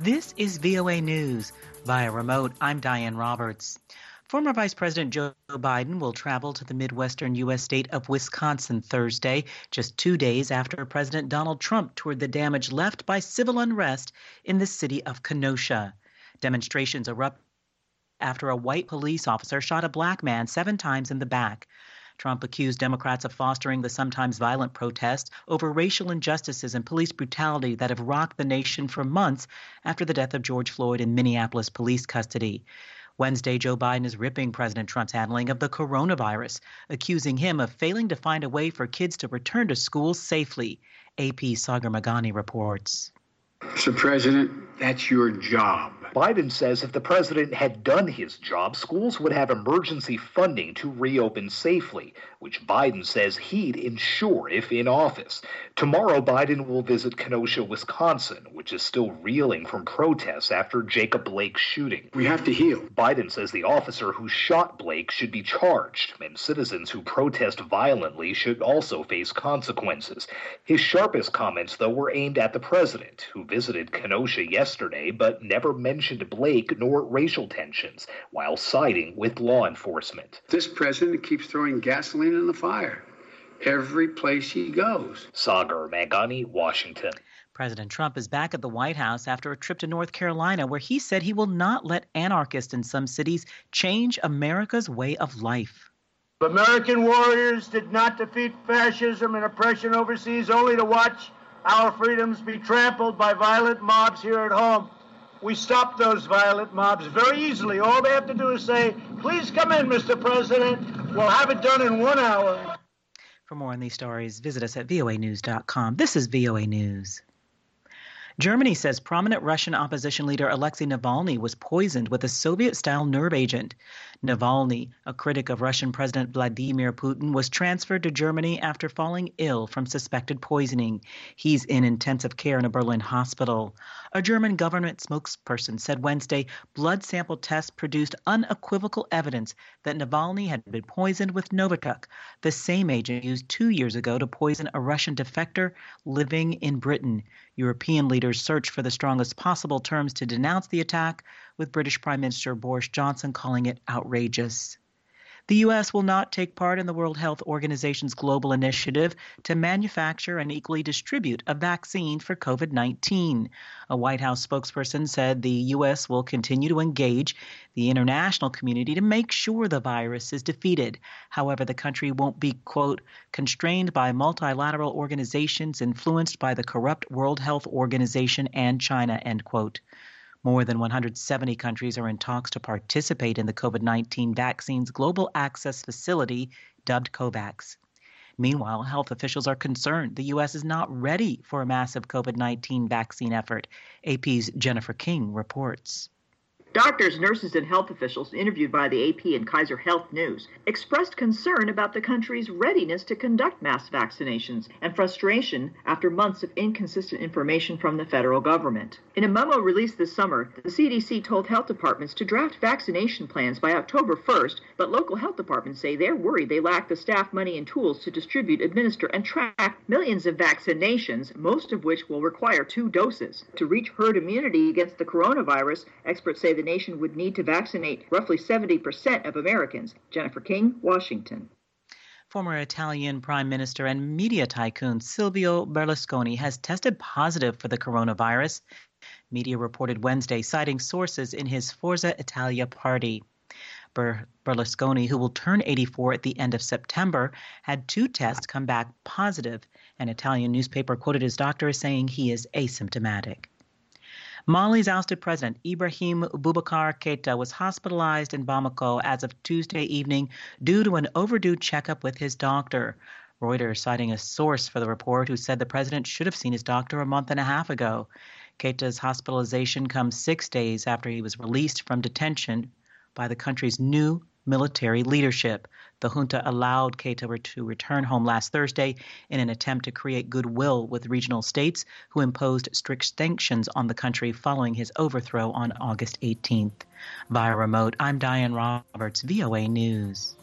This is VOA News. Via remote, I'm Diane Roberts. Former Vice President Joe Biden will travel to the Midwestern U.S. state of Wisconsin Thursday, just 2 days after President Donald Trump toured the damage left by civil unrest in the city of Kenosha. Demonstrations erupted after a white police officer shot a black man 7 times in the back. Trump accused Democrats of fostering the sometimes violent protests over racial injustices and police brutality that have rocked the nation for months after the death of George Floyd in Minneapolis police custody. Wednesday, Joe Biden is ripping President Trump's handling of the coronavirus, accusing him of failing to find a way for kids to return to school safely. AP's Sagar Meghani reports. Mr. President, that's your job. Biden says if the president had done his job, schools would have emergency funding to reopen safely, which Biden says he'd ensure if in office. Tomorrow, Biden will visit Kenosha, Wisconsin, which is still reeling from protests after Jacob Blake's shooting. We have to heal. Biden says the officer who shot Blake should be charged, and citizens who protest violently should also face consequences. His sharpest comments, though, were aimed at the president, who visited Kenosha yesterday but never mentioned Blake nor racial tensions, while siding with law enforcement. This president keeps throwing gasoline in the fire every place he goes. Sagar Meghani, Washington. President Trump is back at the White House after a trip to North Carolina, where he said he will not let anarchists in some cities change America's way of life. American warriors did not defeat fascism and oppression overseas only to watch our freedoms be trampled by violent mobs here at home. We stopped those violent mobs very easily. All they have to do is say, please come in, Mr. President. We'll have it done in 1 hour. For more on these stories, visit us at voanews.com. This is VOA News. Germany says prominent Russian opposition leader Alexei Navalny was poisoned with a Soviet-style nerve agent. Navalny, a critic of Russian President Vladimir Putin, was transferred to Germany after falling ill from suspected poisoning. He's in intensive care in a Berlin hospital. A German government spokesperson said Wednesday blood sample tests produced unequivocal evidence that Navalny had been poisoned with Novichok, the same agent used 2 years ago to poison a Russian defector living in Britain. European leaders search for the strongest possible terms to denounce the attack, with British Prime Minister Boris Johnson calling it outrageous. The U.S. will not take part in the World Health Organization's global initiative to manufacture and equally distribute a vaccine for COVID-19. A White House spokesperson said the U.S. will continue to engage the international community to make sure the virus is defeated. However, the country won't be, quote, constrained by multilateral organizations influenced by the corrupt World Health Organization and China, end quote. More than 170 countries are in talks to participate in the COVID-19 Vaccines Global Access Facility, dubbed COVAX. Meanwhile, health officials are concerned the U.S. is not ready for a massive COVID-19 vaccine effort. AP's Jennifer King reports. Doctors, nurses, and health officials interviewed by the AP and Kaiser Health News expressed concern about the country's readiness to conduct mass vaccinations and frustration after months of inconsistent information from the federal government. In a memo released this summer, the CDC told health departments to draft vaccination plans by October 1st, but local health departments say they're worried they lack the staff, money, and tools to distribute, administer, and track millions of vaccinations, most of which will require 2 doses. To reach herd immunity against the coronavirus, experts say the nation would need to vaccinate roughly 70% of Americans. Jennifer King, Washington. Former Italian Prime Minister and media tycoon Silvio Berlusconi has tested positive for the coronavirus. Media reported Wednesday, citing sources in his Forza Italia party. Berlusconi, who will turn 84 at the end of September, had 2 tests come back positive. An Italian newspaper quoted his doctor as saying he is asymptomatic. Mali's ousted president, Ibrahim Boubacar Keita, was hospitalized in Bamako as of Tuesday evening due to an overdue checkup with his doctor. Reuters citing a source for the report who said the president should have seen his doctor a month and a half ago. Keita's hospitalization comes 6 days after he was released from detention by the country's new military leadership. The junta allowed Keita to return home last Thursday in an attempt to create goodwill with regional states who imposed strict sanctions on the country following his overthrow on August 18th. Via remote, I'm Diane Roberts, VOA News.